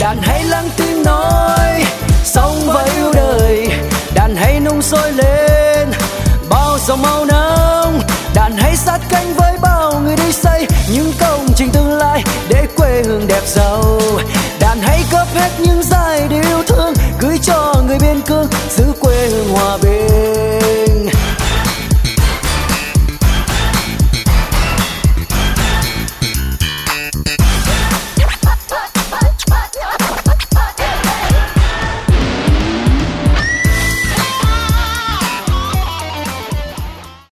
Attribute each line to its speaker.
Speaker 1: Đàn hãy lắng tiếng nói sống và yêu đời, đàn hãy nung sôi lên bao dòng màu nắng. Đàn hãy sát cánh với bao người đi xây những công trình tương lai để quê hương đẹp giàu. Đàn hãy góp hết những giá